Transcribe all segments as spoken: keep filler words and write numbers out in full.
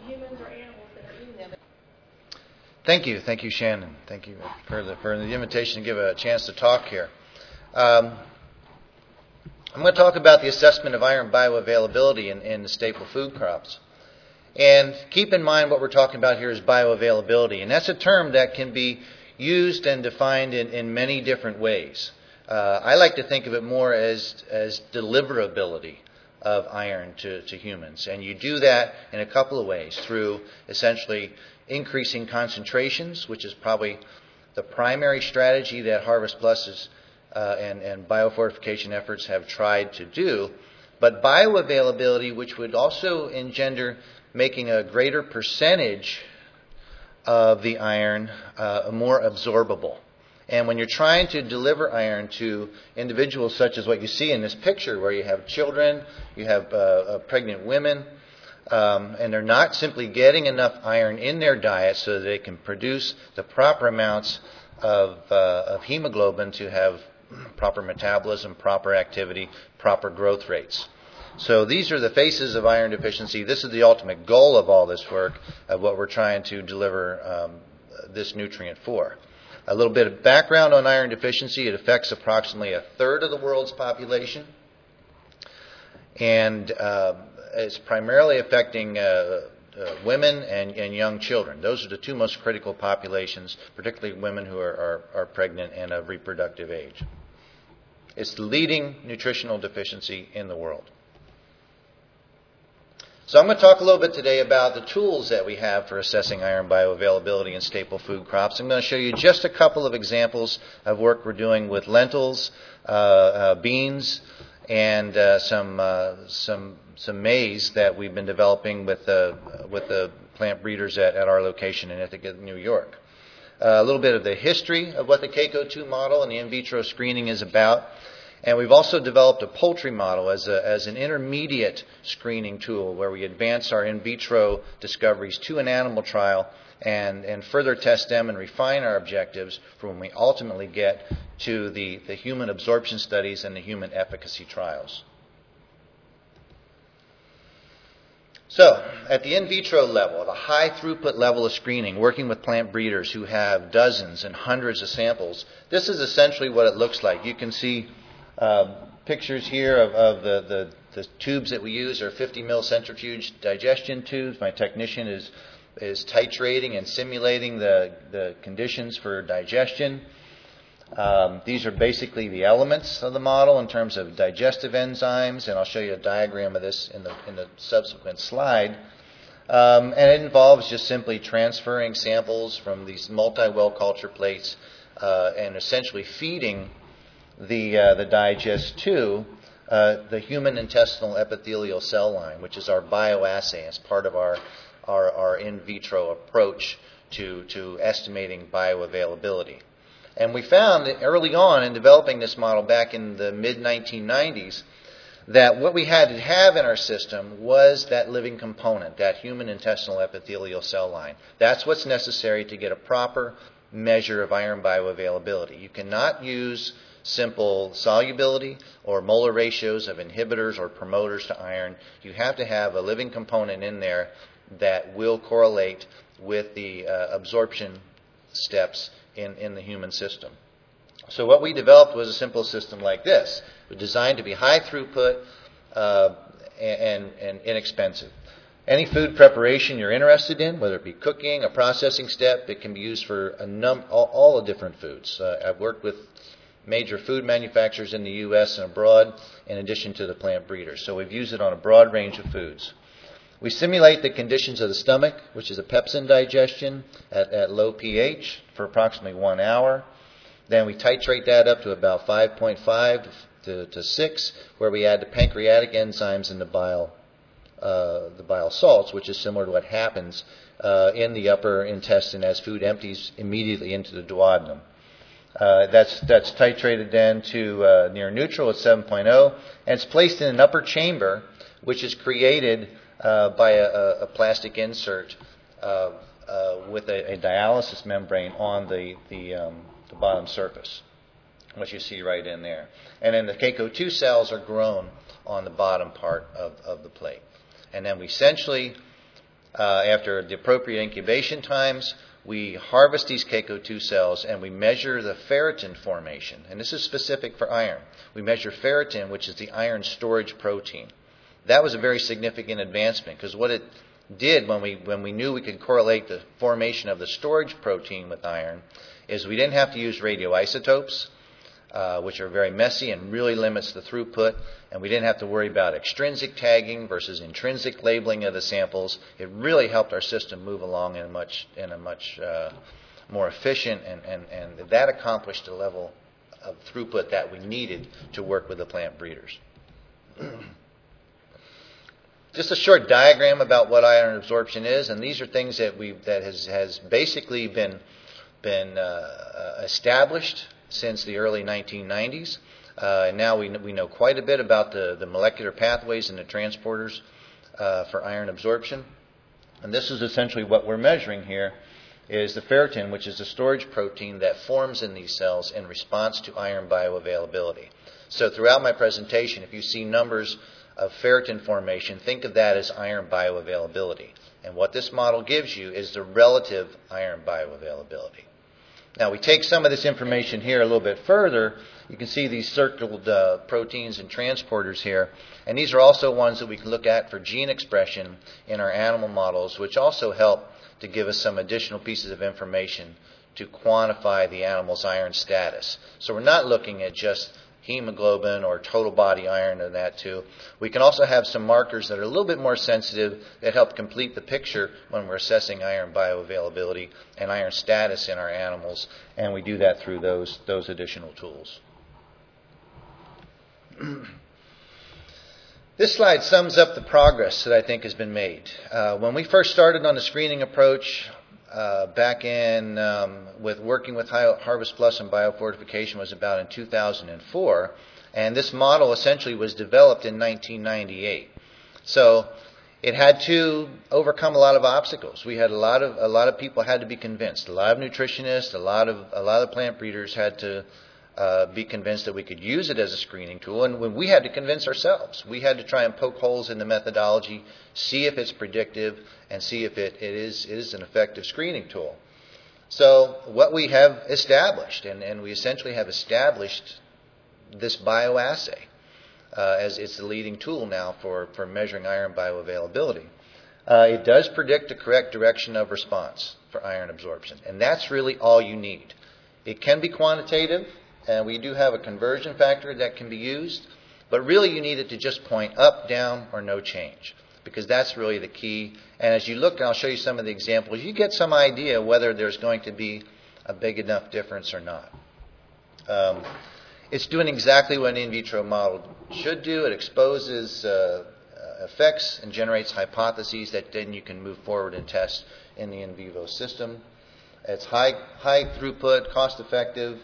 humans or animals that are eating them. Thank you. Thank you, Shannon. Thank you for the, for the invitation to give a chance to talk here. Um, I'm going to talk about the assessment of iron bioavailability in, in the staple food crops. And keep in mind what we're talking about here is bioavailability. And that's a term that can be used and defined in, in many different ways. Uh, I like to think of it more as, as deliverability of iron to, to humans. And you do that in a couple of ways, through essentially increasing concentrations, which is probably the primary strategy that Harvest Plus is, uh, and, and biofortification efforts have tried to do. But bioavailability, which would also engender making a greater percentage of the iron uh, more absorbable. And when you're trying to deliver iron to individuals such as what you see in this picture, where you have children, you have uh, uh, pregnant women, um, and they're not simply getting enough iron in their diet so that they can produce the proper amounts of, uh, of hemoglobin to have proper metabolism, proper activity, proper growth rates. So these are the faces of iron deficiency. This is the ultimate goal of all this work, of what we're trying to deliver um, this nutrient for. A little bit of background on iron deficiency. It affects approximately a third of the world's population. And uh, it's primarily affecting uh, uh, women and, and young children. Those are the two most critical populations, particularly women who are, are, are pregnant and of reproductive age. It's the leading nutritional deficiency in the world. So I'm going to talk a little bit today about the tools that we have for assessing iron bioavailability in staple food crops. I'm going to show you just a couple of examples of work we're doing with lentils, uh, uh, beans, and uh, some uh, some some maize that we've been developing with uh, with the plant breeders at, at our location in Ithaca, New York. Uh, a little bit of the history of what the C A C O two model and the in vitro screening is about. And we've also developed a poultry model as, a, as an intermediate screening tool where we advance our in vitro discoveries to an animal trial and, and further test them and refine our objectives for when we ultimately get to the, the human absorption studies and the human efficacy trials. So, at the in vitro level, at a high throughput level of screening, working with plant breeders who have dozens and hundreds of samples, this is essentially what it looks like. You can see Uh, pictures here of, of the, the, the tubes that we use are fifty mil centrifuge digestion tubes. My technician is is titrating and simulating the, the conditions for digestion. Um, these are basically the elements of the model in terms of digestive enzymes, and I'll show you a diagram of this in the, in the subsequent slide. Um, and it involves just simply transferring samples from these multi-well culture plates uh, and essentially feeding the uh, the digest to uh, the human intestinal epithelial cell line, which is our bioassay as part of our, our our in vitro approach to to estimating bioavailability. And we found that early on in developing this model back in the mid nineteen nineties that what we had to have in our system was that living component, that human intestinal epithelial cell line. That's what's necessary to get a proper measure of iron bioavailability. You cannot use simple solubility or molar ratios of inhibitors or promoters to iron. You have to have a living component in there that will correlate with the uh, absorption steps in, in the human system. So what we developed was a simple system like this. It was designed to be high throughput uh, and, and inexpensive. Any food preparation you're interested in, whether it be cooking, a processing step, it can be used for a num- all, all the different foods. Uh, I've worked with major food manufacturers in the U S and abroad, in addition to the plant breeders. So we've used it on a broad range of foods. We simulate the conditions of the stomach, which is a pepsin digestion, at, at low pH for approximately one hour. Then we titrate that up to about five point five to, to six, where we add the pancreatic enzymes and the bile, uh, the bile salts, which is similar to what happens uh, in the upper intestine as food empties immediately into the duodenum. Uh, that's that's titrated then to uh, near neutral at seven point oh, and it's placed in an upper chamber, which is created uh, by a, a plastic insert uh, uh, with a, a dialysis membrane on the the, um, the bottom surface, which you see right in there. And then the C A C O two cells are grown on the bottom part of, of the plate. And then we essentially uh, after the appropriate incubation times, we harvest these C A C O two cells and we measure the ferritin formation. And this is specific for iron. We measure ferritin, which is the iron storage protein. That was a very significant advancement because what it did when we when we knew we could correlate the formation of the storage protein with iron is we didn't have to use radioisotopes, uh, which are very messy and really limits the throughput, and we didn't have to worry about extrinsic tagging versus intrinsic labeling of the samples. It really helped our system move along in a much in a much uh, more efficient, and, and, and that accomplished the level of throughput that we needed to work with the plant breeders. Just a short diagram about what iron absorption is, and these are things that we that has has basically been been uh, established since the early nineteen nineties. Uh, and now we we know quite a bit about the the molecular pathways and the transporters uh, for iron absorption. And this is essentially what we're measuring here: is the ferritin, which is the storage protein that forms in these cells in response to iron bioavailability. So throughout my presentation, if you see numbers of ferritin formation, think of that as iron bioavailability. And what this model gives you is the relative iron bioavailability. Now we take some of this information here a little bit further. You can see these circled uh, proteins and transporters here. And these are also ones that we can look at for gene expression in our animal models, which also help to give us some additional pieces of information to quantify the animal's iron status. So we're not looking at just hemoglobin or total body iron and that too. We can also have some markers that are a little bit more sensitive that help complete the picture when we're assessing iron bioavailability and iron status in our animals, and we do that through those, those additional tools. This slide sums up the progress that I think has been made. Uh, when we first started on the screening approach, Uh, back in um, with working with Harvest Plus and biofortification was about in two thousand four, and this model essentially was developed in nineteen ninety-eight. So it had to overcome a lot of obstacles. We had a lot of a lot of people had to be convinced. A lot of nutritionists, a lot of a lot of plant breeders had to uh, be convinced that we could use it as a screening tool, and when we had to convince ourselves. We had to try and poke holes in the methodology, see if it's predictive, and see if it, it is, is an effective screening tool. So what we have established, and, and we essentially have established this bioassay uh, as it's the leading tool now for, for measuring iron bioavailability. Uh, it does predict the correct direction of response for iron absorption, and that's really all you need. It can be quantitative, and we do have a conversion factor that can be used, but really you need it to just point up, down, or no change, because that's really the key. And as you look, and I'll show you some of the examples, you get some idea whether there's going to be a big enough difference or not. Um, it's doing exactly what an in vitro model should do. It exposes uh, effects and generates hypotheses that then you can move forward and test in the in vivo system. It's high, high throughput, cost effective.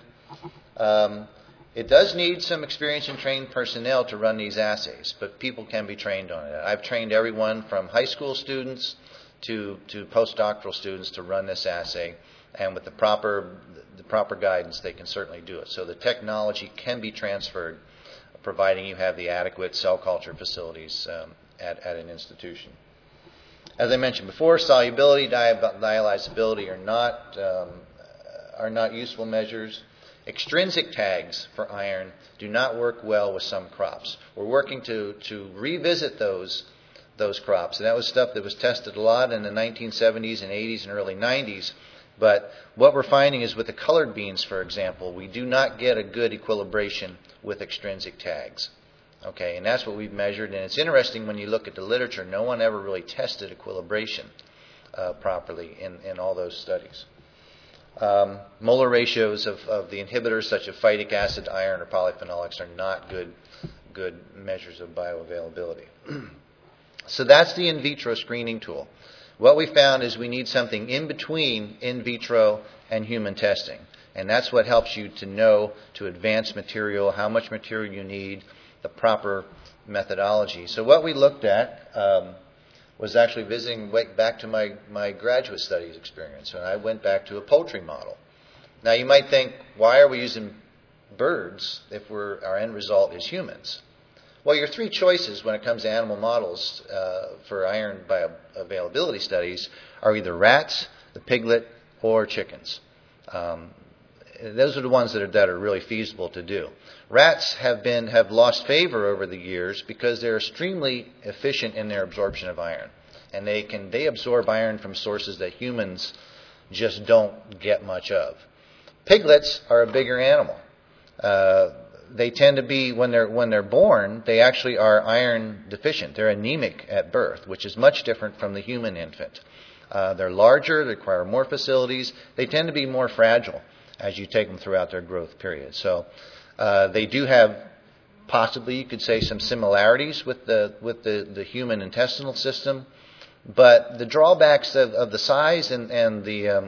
Um, it does need some experienced and trained personnel to run these assays, but people can be trained on it. I've trained everyone from high school students to, to postdoctoral students to run this assay, and with the proper, the proper guidance, they can certainly do it. So the technology can be transferred, providing you have the adequate cell culture facilities um, at, at an institution. As I mentioned before, solubility, dialyzability are not, um, are not useful measures. Extrinsic tags for iron do not work well with some crops. We're working to, to revisit those, those crops. And that was stuff that was tested a lot in the nineteen seventies and eighties and early nineties. But what we're finding is with the colored beans, for example, we do not get a good equilibration with extrinsic tags. Okay, and that's what we've measured. And it's interesting when you look at the literature, no one ever really tested equilibration uh, properly in, in all those studies. Um, molar ratios of, of the inhibitors such as phytic acid, iron, or polyphenolics are not good, good measures of bioavailability. So that's the in vitro screening tool. What we found is we need something in between in vitro and human testing. And that's what helps you to know, to advance material, how much material you need, the proper methodology. So what we looked at um, was actually visiting back to my, my graduate studies experience, and I went back to a poultry model. Now you might think, why are we using birds if we're, our end result is humans? Well, your three choices when it comes to animal models uh, for iron bioavailability studies are either rats, the piglet, or chickens. Um, those are the ones that are, that are really feasible to do. Rats have been have lost favor over the years because they're extremely efficient in their absorption of iron, and they can they absorb iron from sources that humans just don't get much of. Piglets are a bigger animal. Uh, they tend to be, when they're when they're born, they actually are iron deficient. They're anemic at birth, which is much different from the human infant. Uh, they're larger, they require more facilities. They tend to be more fragile as you take them throughout their growth period. So uh, they do have, possibly you could say, some similarities with the with the, the human intestinal system, but the drawbacks of, of the size and, and the um,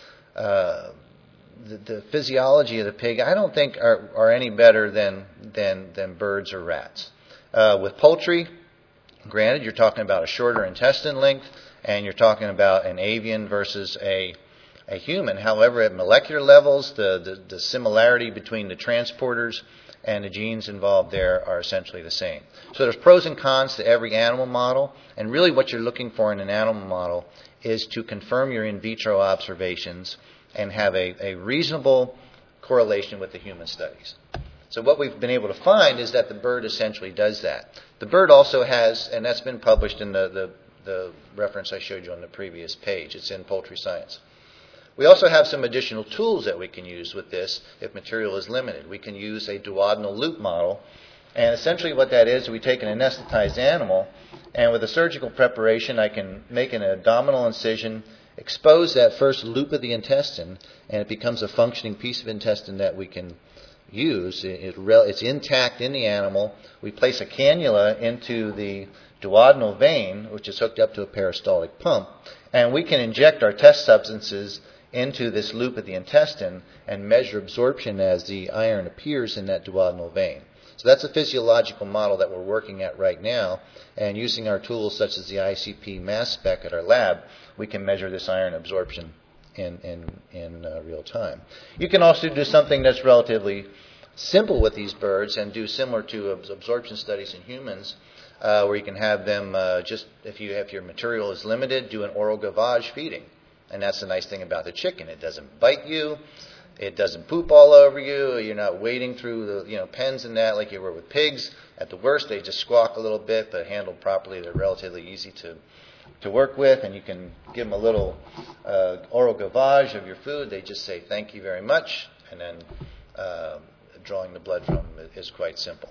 uh, The, the physiology of the pig, I don't think are, are any better than than than birds or rats. Uh, with poultry, granted, you're talking about a shorter intestine length, and you're talking about an avian versus a a human. However, at molecular levels, the, the, the similarity between the transporters and the genes involved there are essentially the same. So there's pros and cons to every animal model, and really what you're looking for in an animal model is to confirm your in vitro observations and have a, a reasonable correlation with the human studies. So what we've been able to find is that the bird essentially does that. The bird also has, and that's been published in the, the, the reference I showed you on the previous page. It's in Poultry Science. We also have some additional tools that we can use with this if material is limited. We can use a duodenal loop model. And essentially what that is, we take an anesthetized animal, and with a surgical preparation, I can make an abdominal incision, expose that first loop of the intestine, and it becomes a functioning piece of intestine that we can use. It, it, it's intact in the animal. We place a cannula into the duodenal vein, which is hooked up to a peristaltic pump, and we can inject our test substances into this loop of the intestine and measure absorption as the iron appears in that duodenal vein. So that's a physiological model that we're working at right now, and using our tools such as the I C P mass spec at our lab, we can measure this iron absorption in, in, in uh, real time. You can also do something that's relatively simple with these birds and do similar to absorption studies in humans, uh, where you can have them uh, just, if, you, if your material is limited, do an oral gavage feeding. And that's the nice thing about the chicken. It doesn't bite you. It doesn't poop all over you. You're not wading through the you know pens and that like you were with pigs. At the worst, they just squawk a little bit, but handled properly, they're relatively easy to to work with. And you can give them a little uh, oral gavage of your food. They just say thank you very much, and then uh, drawing the blood from them is quite simple.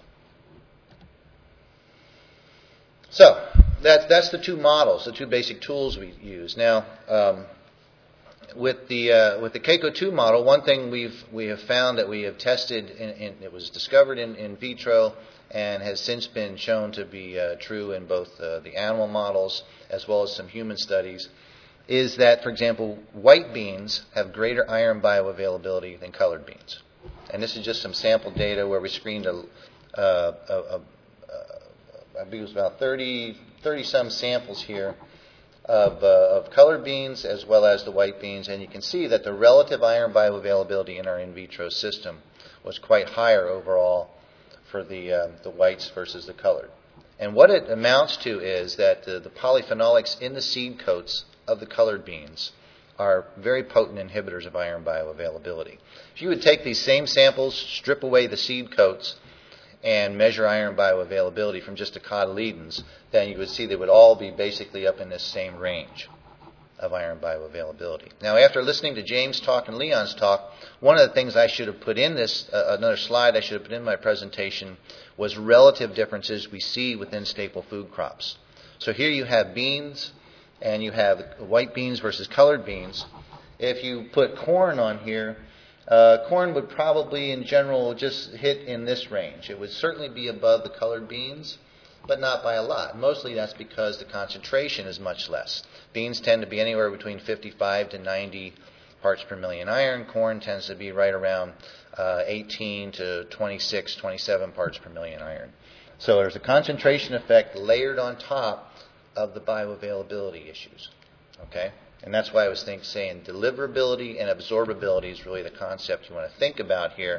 So that's that's the two models, the two basic tools we use. Now. Um, With the uh, with the Keiko two model, one thing we've we have found that we have tested, in, in, it was discovered in, in vitro and has since been shown to be uh, true in both uh, the animal models as well as some human studies, is that, for example, white beans have greater iron bioavailability than colored beans. And this is just some sample data where we screened a, uh, a, a, a I believe it was about thirty, thirty some samples here. Of, uh, of colored beans as well as the white beans, and you can see that the relative iron bioavailability in our in vitro system was quite higher overall for the, uh, the whites versus the colored. And what it amounts to is that the, the polyphenolics in the seed coats of the colored beans are very potent inhibitors of iron bioavailability. If you would take these same samples, strip away the seed coats, and measure iron bioavailability from just the cotyledons, then you would see they would all be basically up in this same range of iron bioavailability. Now, after listening to James' talk and Leon's talk, one of the things I should have put in this, uh, another slide I should have put in my presentation, was relative differences we see within staple food crops. So here you have beans, and you have white beans versus colored beans. If you put corn on here, Uh, corn would probably, in general, just hit in this range. It would certainly be above the colored beans, but not by a lot. Mostly that's because the concentration is much less. Beans tend to be anywhere between fifty-five to ninety parts per million iron. Corn tends to be right around uh, eighteen to twenty-six, twenty-seven parts per million iron. So there's a concentration effect layered on top of the bioavailability issues. Okay? And that's why I was think, saying deliverability and absorbability is really the concept you want to think about here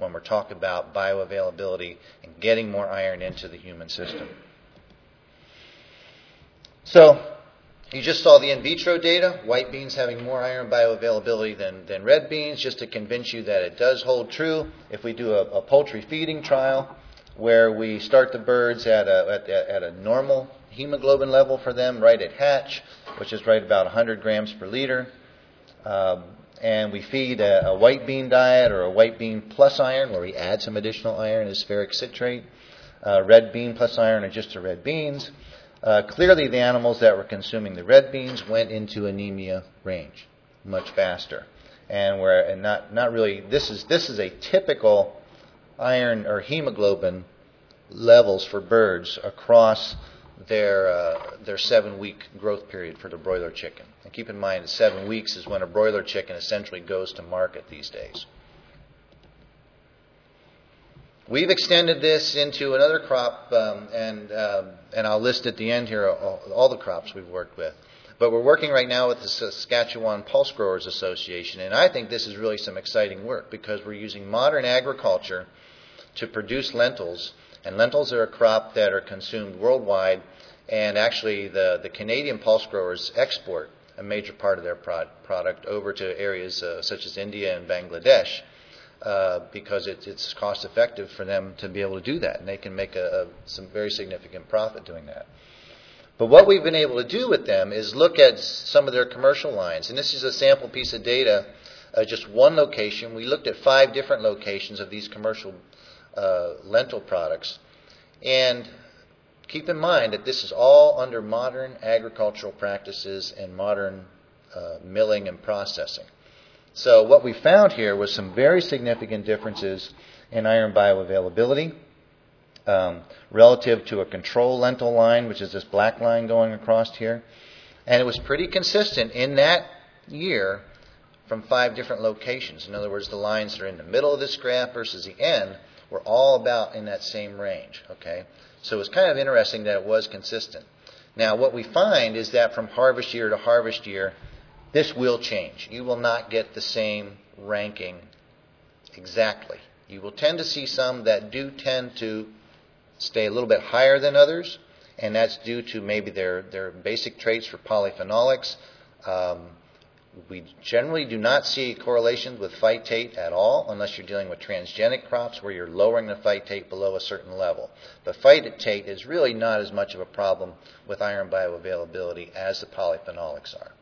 when we're talking about bioavailability and getting more iron into the human system. So, you just saw the in vitro data, white beans having more iron bioavailability than, than red beans, just to convince you that it does hold true. If we do a, a poultry feeding trial where we start the birds at a, at, at a normal hemoglobin level for them right at hatch, which is right about one hundred grams per liter, um, and we feed a, a white bean diet or a white bean plus iron where we add some additional iron as ferric citrate, uh, red bean plus iron or just the red beans, Uh, clearly, the animals that were consuming the red beans went into anemia range much faster, and where and not not really. This is this is a typical iron or hemoglobin levels for birds across their uh, their seven week growth period for the broiler chicken. And keep in mind, seven weeks is when a broiler chicken essentially goes to market these days. We've extended this into another crop, um, and um, and I'll list at the end here all, all the crops we've worked with. But we're working right now with the Saskatchewan Pulse Growers Association, and I think this is really some exciting work because we're using modern agriculture to produce lentils, and lentils are a crop that are consumed worldwide, and actually the, the Canadian pulse growers export a major part of their prod, product over to areas uh, such as India and Bangladesh. Uh, because it, it's cost effective for them to be able to do that, and they can make a, a, some very significant profit doing that. But what we've been able to do with them is look at some of their commercial lines, and this is a sample piece of data, uh, just one location. We looked at five different locations of these commercial uh, lentil products, and keep in mind that this is all under modern agricultural practices and modern uh, milling and processing. So what we found here was some very significant differences in iron bioavailability um, relative to a control lentil line, which is this black line going across here. And it was pretty consistent in that year from five different locations. In other words, the lines that are in the middle of this graph versus the end were all about in that same range. Okay, so it was kind of interesting that it was consistent. Now, what we find is that from harvest year to harvest year, this will change. You will not get the same ranking exactly. You will tend to see some that do tend to stay a little bit higher than others, and that's due to maybe their, their basic traits for polyphenolics. Um, we generally do not see correlations with phytate at all unless you're dealing with transgenic crops where you're lowering the phytate below a certain level. The phytate is really not as much of a problem with iron bioavailability as the polyphenolics are.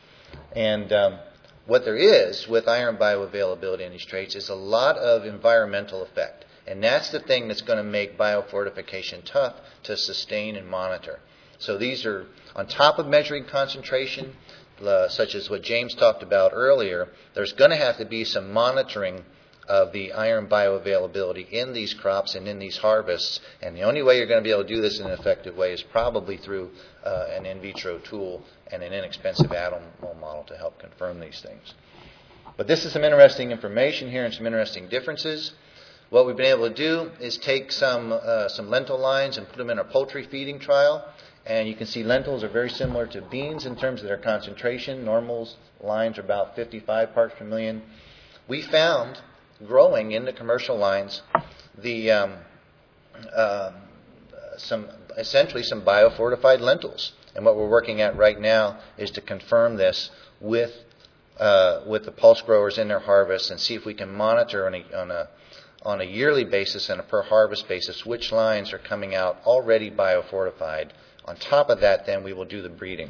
And um, what there is with iron bioavailability in these traits is a lot of environmental effect. And that's the thing that's going to make biofortification tough to sustain and monitor. So these are, on top of measuring concentration, uh, such as what James talked about earlier, there's going to have to be some monitoring of the iron bioavailability in these crops and in these harvests. And the only way you're going to be able to do this in an effective way is probably through uh, an in vitro tool and an inexpensive animal model to help confirm these things. But this is some interesting information here and some interesting differences. What we've been able to do is take some uh, some lentil lines and put them in a poultry feeding trial. And you can see lentils are very similar to beans in terms of their concentration. Normal lines are about fifty-five parts per million. We found, growing in the commercial lines, the um, uh, some essentially some biofortified lentils. And what we're working at right now is to confirm this with uh, with the pulse growers in their harvest and see if we can monitor on a, on a on a yearly basis and a per harvest basis which lines are coming out already biofortified. On top of that, then we will do the breeding.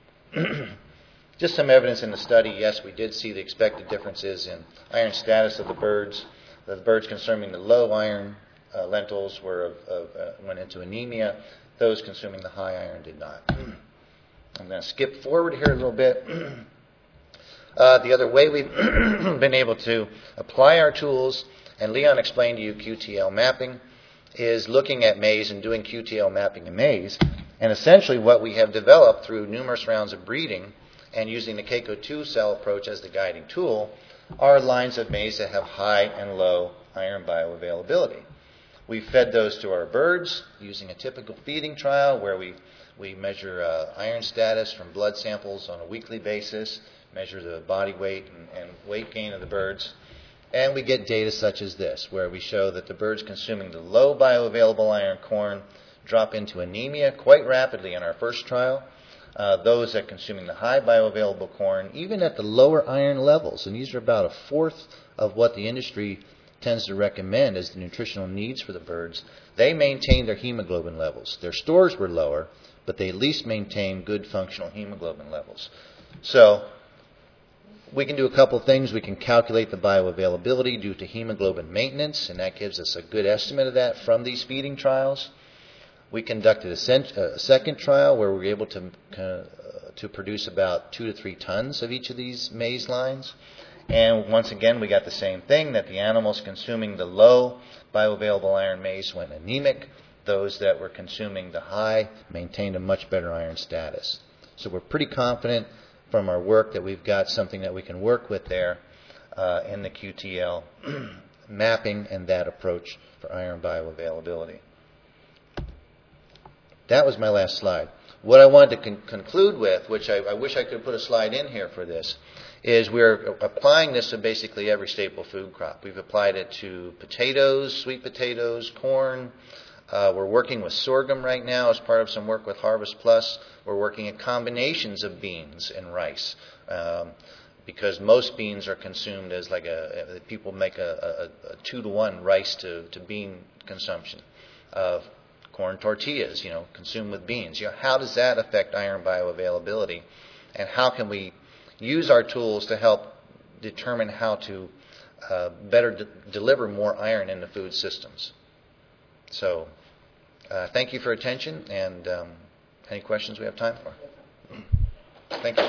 Just some evidence in the study. Yes, we did see the expected differences in iron status of the birds. The birds consuming the low iron uh, lentils were of, of, uh, went into anemia. Those consuming the high iron did not. I'm going to skip forward here a little bit. Uh, the other way we've been able to apply our tools, and Leon explained to you Q T L mapping, is looking at maize and doing Q T L mapping in maize. And essentially what we have developed through numerous rounds of breeding and using the C A C O two cell approach as the guiding tool are lines of maize that have high and low iron bioavailability. We fed those to our birds using a typical feeding trial where we, we measure uh, iron status from blood samples on a weekly basis, measure the body weight and, and weight gain of the birds. And we get data such as this, where we show that the birds consuming the low bioavailable iron corn drop into anemia quite rapidly in our first trial. Uh, those that consuming the high bioavailable corn, even at the lower iron levels, and these are about a fourth of what the industry tends to recommend as the nutritional needs for the birds, they maintained their hemoglobin levels. Their stores were lower, but they at least maintained good functional hemoglobin levels. So we can do a couple things. We can calculate the bioavailability due to hemoglobin maintenance, and that gives us a good estimate of that from these feeding trials. We conducted a, cent- a second trial where we were able to, uh, to produce about two to three tons of each of these maize lines. And once again, we got the same thing, that the animals consuming the low bioavailable iron maize went anemic. Those that were consuming the high maintained a much better iron status. So we're pretty confident from our work that we've got something that we can work with there uh, in the Q T L mapping and that approach for iron bioavailability. That was my last slide. What I wanted to con- conclude with, which I, I wish I could put a slide in here for this, is we're applying this to basically every staple food crop. We've applied it to potatoes, sweet potatoes, corn. Uh, we're working with sorghum right now as part of some work with Harvest Plus. We're working at combinations of beans and rice um, because most beans are consumed as like a, people make a, a, a two to one rice to, to bean consumption of corn tortillas, you know, consumed with beans. You know, how does that affect iron bioavailability? And how can we use our tools to help determine how to uh, better de- deliver more iron into food systems? So, uh, thank you for attention, and um, any questions we have time for? Thank you.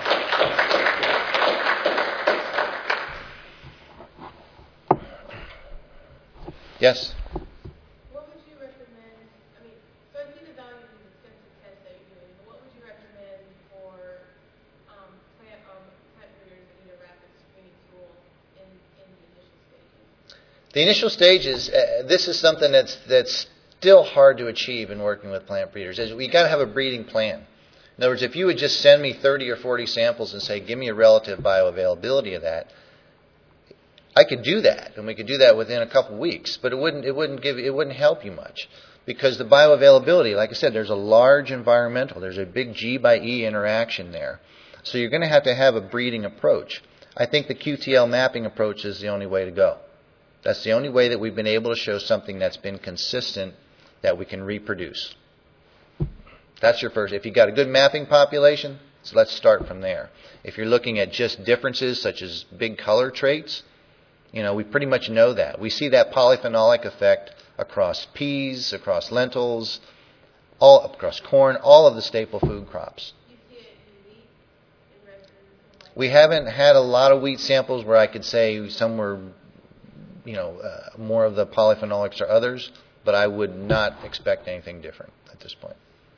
Yes? What would you recommend? I mean, so I see the value of these extensive tests that you're doing, but what would you recommend for um, plant um, plant breeders that need a rapid screening tool in, in the initial stages? The initial stages, uh, this is something that's that's still hard to achieve in working with plant breeders. Is we got to have a breeding plan. In other words, if you would just send me thirty or forty samples and say, give me a relative bioavailability of that, I could do that, and we could do that within a couple weeks. But it wouldn't it wouldn't give it wouldn't help you much, because the bioavailability, like I said, there's a large environmental, there's a big G by E interaction there. So you're going to have to have a breeding approach. I think the Q T L mapping approach is the only way to go. That's the only way that we've been able to show something that's been consistent that we can reproduce. That's your first. If you've got a good mapping population, so let's start from there. If you're looking at just differences such as big color traits, you know, we pretty much know that. We see that polyphenolic effect across peas, across lentils, all across corn, all of the staple food crops. You see it in wheat, in red beans? We haven't had a lot of wheat samples where I could say some were, you know, uh, more of the polyphenolics or others, but I would not expect anything different at this point.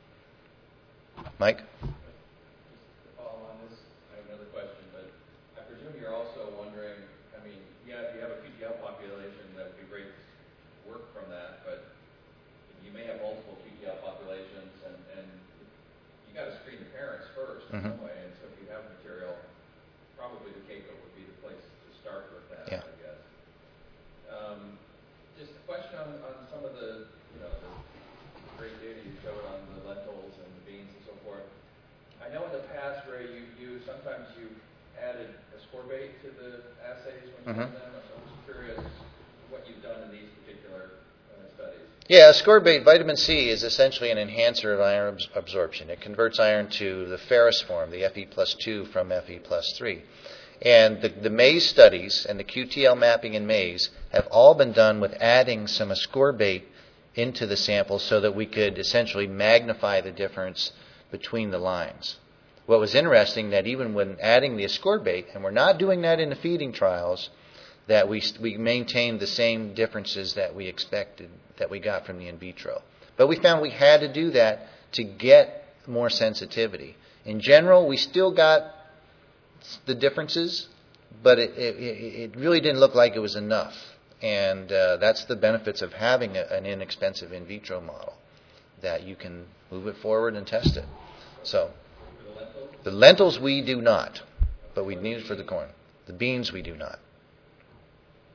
Mike? Just to follow on this, I have another question, but I presume you're also wondering, I mean, yeah, you have a Q T L population, that would be great to work from that, but you may have multiple Q T L populations, and, and you got to screen the parents first in Mm-hmm. some way, and so if you have material, probably the CACO would be the place to start with that, Yeah. I guess. Um, just a question on, on some of the, you know, the great data you showed on the lentils and the beans and so forth. I know in the past, Ray, you, you sometimes you added ascorbate to the assays when you Mm-hmm. did them. So I'm just curious what you've done in these particular uh, studies. Yeah, ascorbate, vitamin C, is essentially an enhancer of iron abs- absorption. It converts iron to the ferrous form, the Fe plus two from Fe plus three. And the, the maize studies and the Q T L mapping in maize have all been done with adding some ascorbate into the sample so that we could essentially magnify the difference between the lines. What was interesting, that even when adding the ascorbate, and we're not doing that in the feeding trials, that we we maintained the same differences that we expected, that we got from the in vitro. But we found we had to do that to get more sensitivity. In general, we still got the differences, but it, it, it really didn't look like it was enough. And uh, that's the benefits of having a, an inexpensive in vitro model, that you can move it forward and test it. So the lentils we do not, but we need it for the corn. The beans we do not.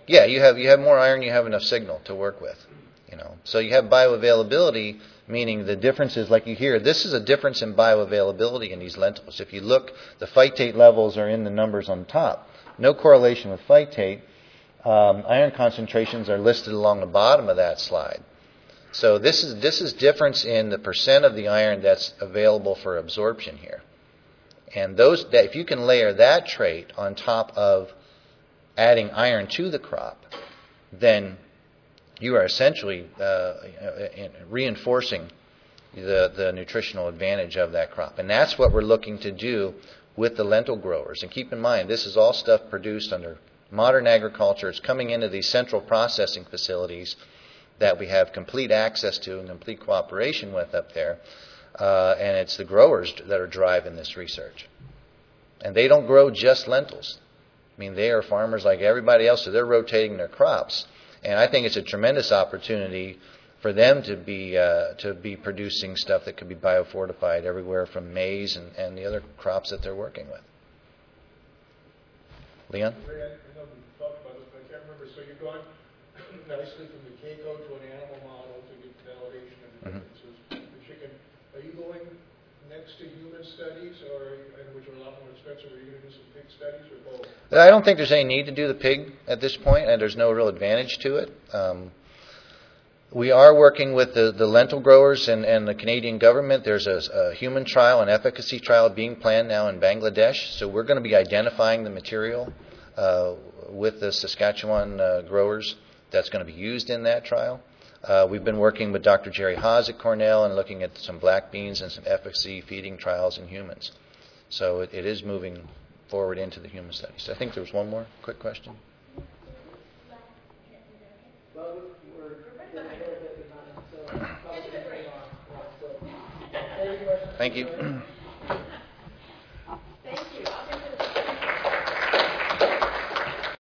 Yeah, you have you have more iron, you have enough signal to work with. You know, so you have bioavailability, meaning the difference is like you hear. This is a difference in bioavailability in these lentils. If you look, the phytate levels are in the numbers on top. No correlation with phytate. Um, iron concentrations are listed along the bottom of that slide. So this is this is difference in the percent of the iron that's available for absorption here. And those that if you can layer that trait on top of adding iron to the crop, then you are essentially uh, reinforcing the, the nutritional advantage of that crop. And that's what we're looking to do with the lentil growers. And keep in mind, this is all stuff produced under modern agriculture. It's coming into these central processing facilities that we have complete access to and complete cooperation with up there. Uh, and it's the growers that are driving this research. And they don't grow just lentils. I mean, they are farmers like everybody else, so they're rotating their crops. And I think it's a tremendous opportunity for them to be uh, to be producing stuff that could be biofortified everywhere from maize and, and the other crops that they're working with. Leon? Ray, I I know we talked about this, but I can't remember. So you're going nicely from the Keiko to an animal model to get validation of the Mhm. differences. The chicken, are you going next to human studies, or and which are a lot more expensive? Are you going to do some pig studies or both? I don't think there's any need to do the pig at this point, and there's no real advantage to it. Um, we are working with the, the lentil growers and, and the Canadian government. There's a, a human trial, an efficacy trial being planned now in Bangladesh. So we're going to be identifying the material uh, with the Saskatchewan uh, growers that's going to be used in that trial. Uh, we've been working with Doctor Jerry Haas at Cornell and looking at some black beans and some efficacy feeding trials in humans. So it, it is moving forward into the human studies. I think there was one more quick question. Well, we're getting a little bit behind, so probably going to move on. So, any questions? Thank you.